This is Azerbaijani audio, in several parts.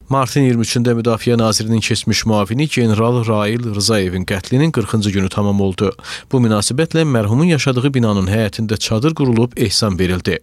Martın 23-də Müdafiə Nazirinin keçmiş müavini General Rail Rzayevin qətlinin 40-cı günü tamam oldu. Bu münasibətlə mərhumun yaşadığı binanın həyətində çadır qurulub ehsan verildi.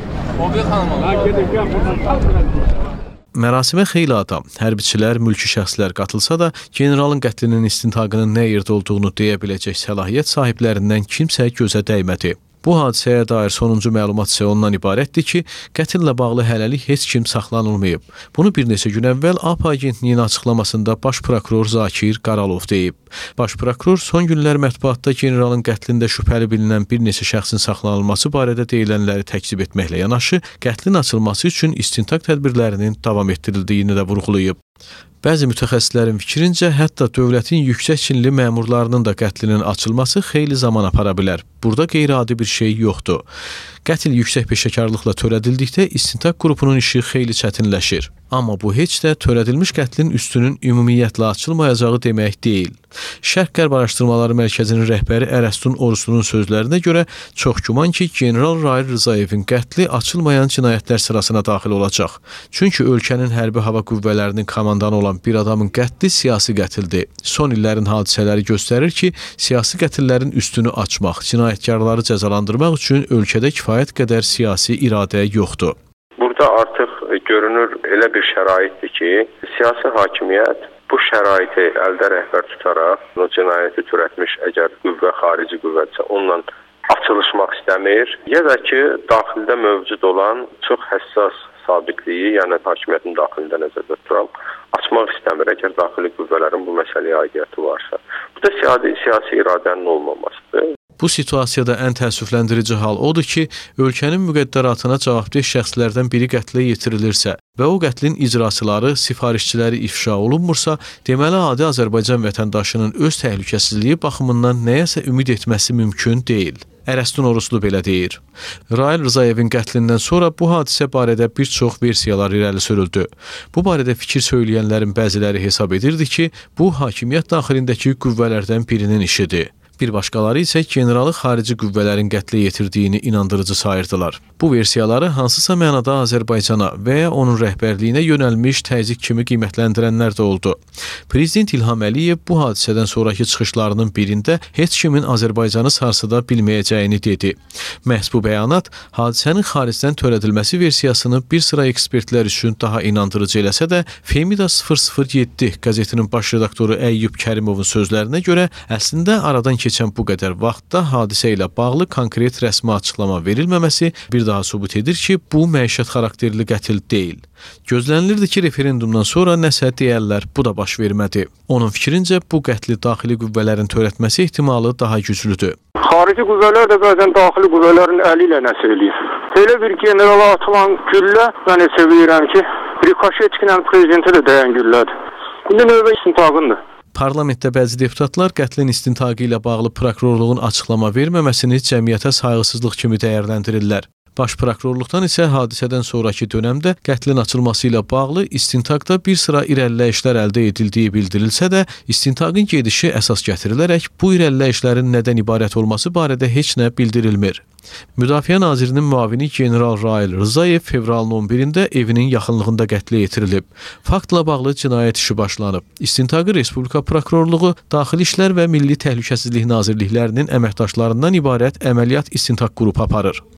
Mərasimə xeyli adam, hərbiçilər, mülki şəxslər qatılsa da, generalın qətlinin istintaqının nə yerdə olduğunu deyə biləcək səlahiyyət sahiblərindən kimsə gözə dəymədi. Bu hadisəyə dair sonuncu məlumat isə ondan ibarətdir ki, qətllə bağlı hələlik heç kim saxlanılmayıb. Bunu bir neçə gün əvvəl AP agentliyinin açıqlamasında baş prokuror Zakir Qaralov deyib. Baş prokuror son günlər mətbuatda generalın qətlində şübhəli bilinən bir neçə şəxsin saxlanılması barədə deyilənləri təkzib etməklə yanaşı, qətlin açılması üçün istintaq tədbirlərinin davam etdirildiyini də vurğulayıb. Bəzi mütəxəssislərin fikrincə, hətta dövlətin yüksək çinli məmurlarının da qətlinin açılması xeyli zaman apara bilər. Burada qeyri-adi bir şey yoxdur. Qətl yüksək peşəkarlıqla törədildikdə istintaq qrupunun işi xeyli çətinləşir. Amma bu heç də törədilmiş qətlin üstünün ümumiyyətlə açılmayacağı demək deyil. Şərq-Qərb Araşdırmaları Mərkəzinin rəhbəri Ərəstun Oruslunun sözlərinə görə çox güman ki, General Rail Rzayevin qətli açılmayan cinayətlər sırasına daxil olacaq. Çünki ölkənin hərbi hava qüvvələrinin komandanı olan bir adamın qətli siyasi qətldir. Son illərin hadisələri göstərir ki, siyasi qətllərin üstünü açmaq, cinayətkarları cəzalandırmaq üçün ölkədə kifayət qədər siyasi iradə yoxdur. Burada artıq görünür elə bir şəraitdir ki, siyasi hakimiyyət bu şəraiti əldə rəhbər tutaraq, o cinayəti törətmiş əgər qüvvə, xarici qüvvədirsə, onunla açılışmaq istəmir, ya da ki, daxildə mövcud olan çox həssas sabiqliyi, yəni hakimiyyətin daxilində nəzərdə tuturaq, açmaq istəmir, əgər daxili qüvvələrin bu məsələyə aidiyyəti varsa. Bu da siyasi iradənin olmamasıdır. Bu situasiyada ən təəssüfləndirici hal odur ki, ölkənin müqəddəratına cavabdeh şəxslərdən biri qətlə yetirilirsə və o qətlin icraçıları, sifarişçiləri ifşa olunmursa, deməli adi Azərbaycan vətəndaşının öz təhlükəsizliyi baxımından nəyəsə ümid etməsi mümkün deyil. Ərəstun Oruslu belə deyir. Rail Rzayevin qətlindən sonra bu hadisə barədə bir çox versiyalar irəli sürüldü. Bu barədə fikir söyləyənlərin bəziləri hesab edirdi ki, bu hakimiyyət daxilindəki qüvvələrdən birinin işidir. Bir başqaları isə generalı xarici qüvvələrin qətlə yetirdiyini inandırıcı sayırdılar. Bu versiyaları hansısa mənada Azərbaycana və ya onun rəhbərliyinə yönəlmiş təzyiq kimi qiymətləndirənlər də oldu. Prezident İlham Əliyev bu hadisədən sonraki çıxışlarının birində heç kimin Azərbaycanı sarsıda bilməyəcəyini dedi. Məhz bu bəyanat hadisənin xaricdən törədilməsi versiyasını bir sıra ekspertlər üçün daha inandırıcı eləsə də, Femida 007 qəzetinin baş redaktoru Əyyub Kərimovun sözlərinə görə əslində aradan keçən bu qədər vaxtda hadisə ilə bağlı konkret rəsmi açıqlama verilməməsi bir daha sübut edir ki, bu məişət xarakterli qətil deyil. Gözlənilirdi ki, referendumdan sonra nəsə deyərlər, bu da baş vermədi. Onun fikrincə, bu qətli daxili qüvvələrin törətməsi ehtimalı daha güclüdür. Xarici qüvvələr də bəzən daxili qüvvələrin əli ilə nəsə eləyir. Elə bir generala atılan güllə, mən isə bilirəm ki, rikoşetklə prezidentə də dəyən güllədir. İndi növbə istintaqındır. Parlamentdə bəzi deputatlar qətlin istintaqı ilə bağlı prokurorluğun açıqlama verməməsini cəmiyyətə sayğısızlıq kimi dəyərləndirirlər. Baş prokurorluqdan isə hadisədən sonraki dönəmdə qətlin açılması ilə bağlı istintaqda bir sıra irəliləyişlər əldə edildiyi bildirilsə də, istintaqın gedişi əsas gətirilərək bu irəliləyişlərin nədən ibarət olması barədə heç nə bildirilmir. Müdafiə Nazirinin müavini General Rail Rzayev fevralın 11-də evinin yaxınlığında qətlə yetirilib. Faktla bağlı cinayət işi başlanıb. İstintaqı Respublika Prokurorluğu, Daxili İşlər və Milli Təhlükəsizlik Nazirliklərinin əməkdaşlarından ibarət əməliyyat istintaq qrupu aparır.